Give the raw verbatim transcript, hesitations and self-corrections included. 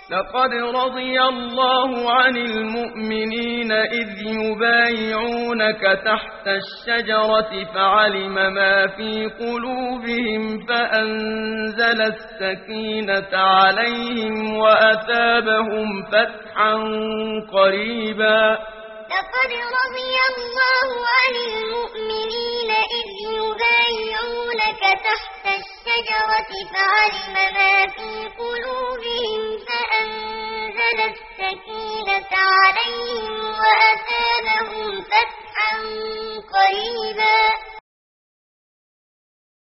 لقد رضي الله عن المؤمنين إذ يبايعونك تحت الشجرة فعلم ما في قلوبهم فأنزل السكينة عليهم وأثابهم فتحا قريبا لقد رضي الله عن المؤمنين إذ يبايعونك تحت الشجرة فعلم ما في قلوبهم